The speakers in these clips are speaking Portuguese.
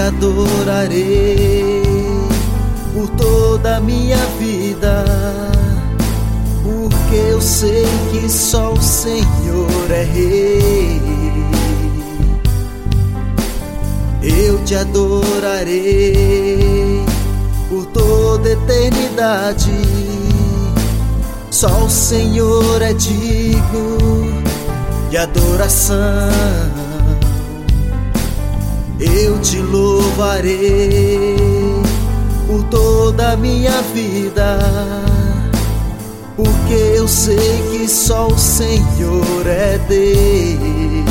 adorarei por toda a minha vida, porque eu sei que só o Senhor é Rei. Eu te adorarei por toda eternidade, só o Senhor é digno de adoração. Eu te louvarei por toda a minha vida, porque eu sei que só o Senhor é Deus.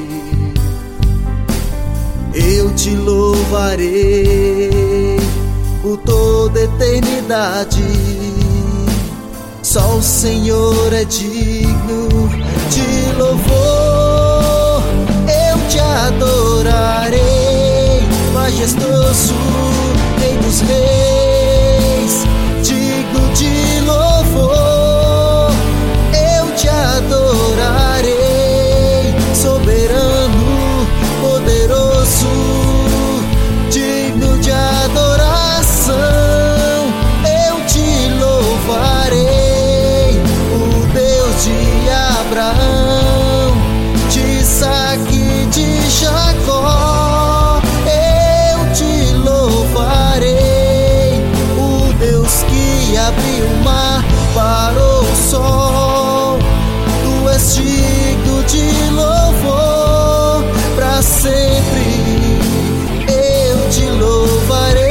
Eu te louvarei por toda eternidade, só o Senhor é digno de louvor. Eu te adorarei, majestoso Rei dos Reis, digno de louvor. Eu te adorarei, soberano, poderoso, digno de adoração. Eu te louvarei, o Deus de Abraão, de Isaque e de Jacó. Eu te louvarei, o Deus que abriu o mar, parou o sol. Tu és digno de louvor para sempre. Eu te louvarei.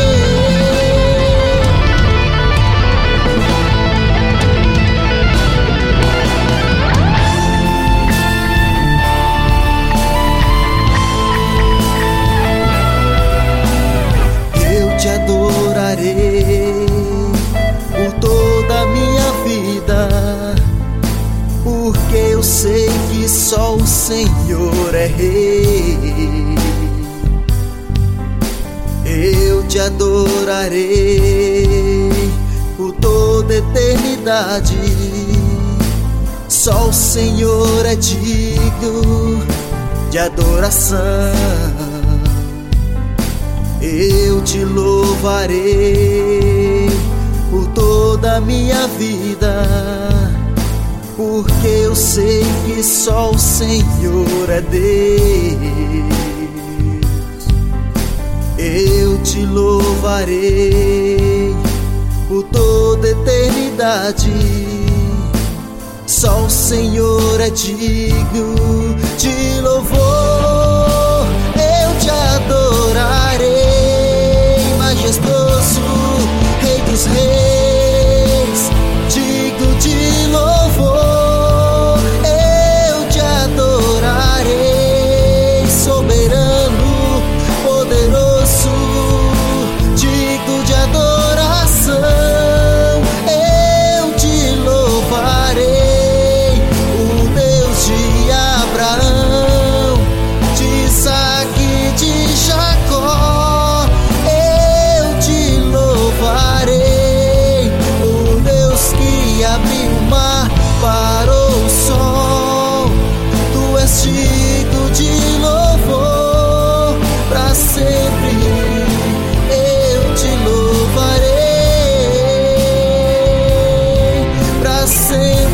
Eu te adorarei por toda a minha vida, porque eu sei que só o Senhor é Rei. Eu te adorarei por toda eternidade, só o Senhor é digno de adoração. Eu te louvarei por toda a minha vida, porque eu sei que só o Senhor é Deus. Eu te louvarei por toda eternidade, só o Senhor é digno de louvor. Eu te adorarei, majestoso Rei dos Reis, digno de louvor. Eu te adorarei, soberano, poderoso, digno de adoração. Eu te louvarei, o Deus de Abraão, de Isaque e de Jacó. Eu te louvarei, o Deus que abriu o mar, parou o sol. Tu és digno de louvor para sempre. Eu te louvarei para sempre.